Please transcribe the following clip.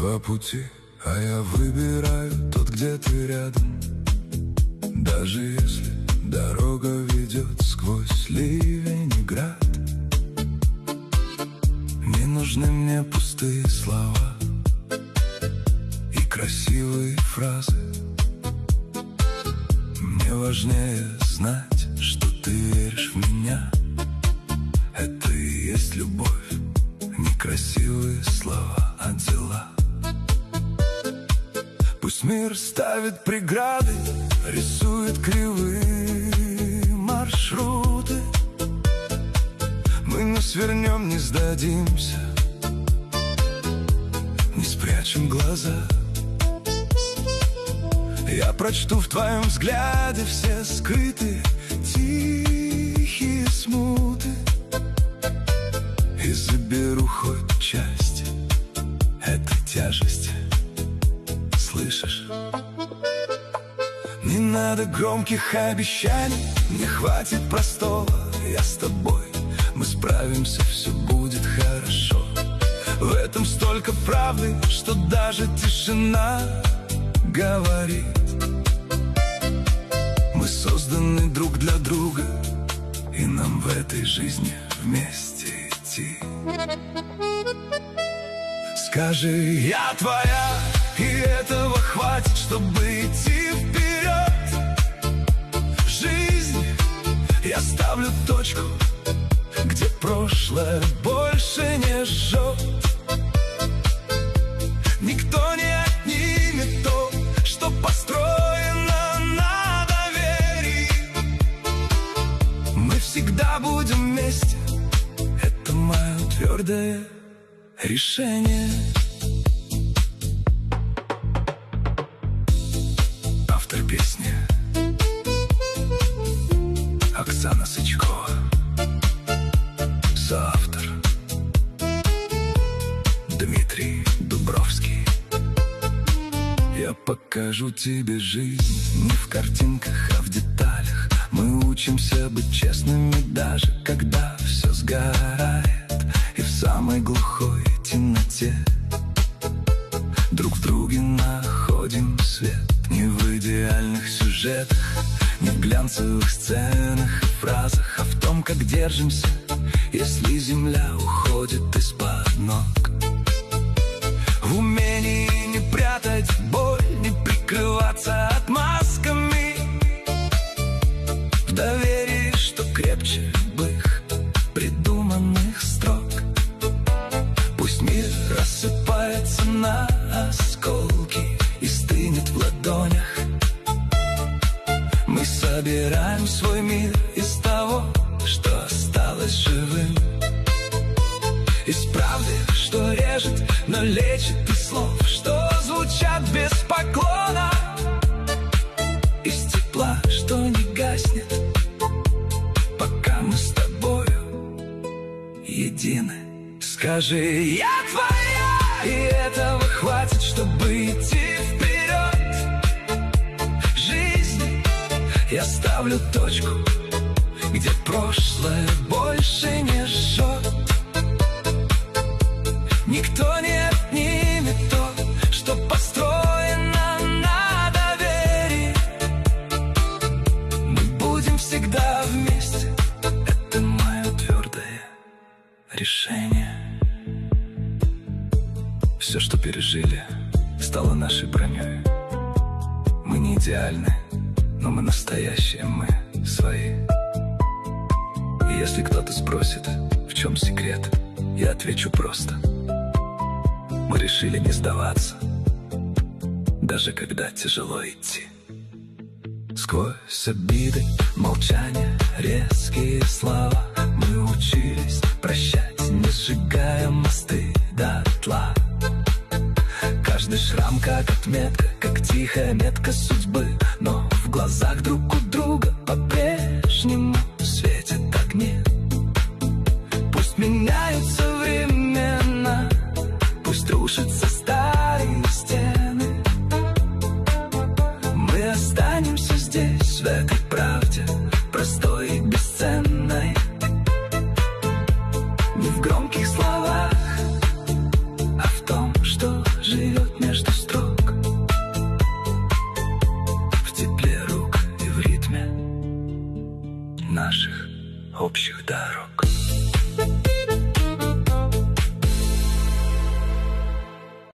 Два пути, а я выбираю тот, где ты рядом. Даже если дорога ведет сквозь ливень и град. Не нужны мне пустые слова и красивые фразы. Мне важнее знать, что ты веришь в меня. Это и есть любовь, не красивые слова, а дела. Пусть мир ставит преграды, рисует кривые маршруты. Мы не свернем, не сдадимся, не спрячем глаза. Я прочту в твоем взгляде все скрытые тихие смуты и заберу хоть часть этой тяжести. Слышишь? Не надо громких обещаний, не хватит простого «я с тобой». Мы справимся, все будет хорошо. В этом столько правды, что даже тишина говорит. Мы созданы друг для друга, и нам в этой жизни вместе идти. Скажи: я твоя, и этого хватит, чтобы идти вперед. Жизнь, я ставлю точку, где прошлое больше не жжет. Никто не отнимет то, что построено на доверии. Мы всегда будем вместе, это мое твердое решение. Автор песни Оксана Сычкова. Соавтор Дмитрий Дубровский. Я покажу тебе жизнь не в картинках, а в деталях. Мы учимся быть честными, даже когда все сгорает. И в самой глухой темноте друг в друге находим свет. Не в идеальных сюжетах, не в глянцевых сценах и фразах, а в том, как держимся, если земля уходит из-под ног. В умении не прятать боль, не прикрываться отмазками. В доверии, что крепче любых придуманных строк. Пусть мир рассыпается на осколки и стынет в ладонях. Мы собираем свой мир из того, что осталось живым. Из правды, что режет, но лечит, из слов, что звучат без поклона. Из тепла, что не гаснет, пока мы с тобою едины. Скажи: я твоя, и этого хватит, чтобы идти вперед. Жизнь, я ставлю точку, где прошлое больше не жжет. Никто не отнимет то, что построено на доверии. Мы будем всегда вместе, это мое твердое решение. Все, что пережили, стало нашей броней. Мы не идеальны, но мы настоящие, мы свои. И если кто-то спросит, в чем секрет, я отвечу просто: мы решили не сдаваться, даже когда тяжело идти. Сквозь обиды, молчание, резкие слова мы учились прощать, не сжигая мосты дотла. Каждый шрам как отметка, как тихая метка судьбы. Но в глазах друг у друга по-прежнему светят огни. Пусть меняются времена, пусть рушатся старые стены. Мы останемся здесь, в этой правде, простой и бесценной. Не в громких словах, а в том, что живет. наших общих дорог.